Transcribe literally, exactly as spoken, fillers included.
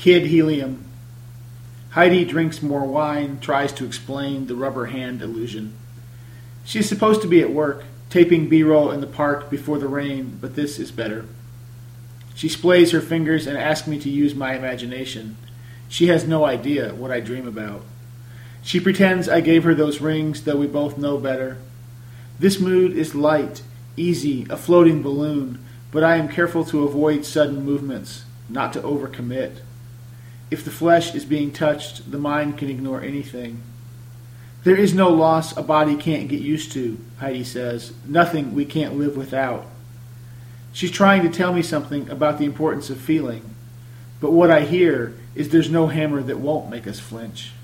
Kid helium. Heidi drinks more wine, tries to explain the rubber hand illusion. She's supposed to be at work, taping B-roll in the park before the rain, but this is better. She splays her fingers and asks me to use my imagination. She has no idea what I dream about. She pretends I gave her those rings, though we both know better. This mood is light, easy, a floating balloon, but I am careful to avoid sudden movements, not to overcommit. If the flesh is being touched, the mind can ignore anything. There is no loss a body can't get used to, Heidi says. Nothing we can't live without. She's trying to tell me something about the importance of feeling, but what I hear is there's no hammer that won't make us flinch.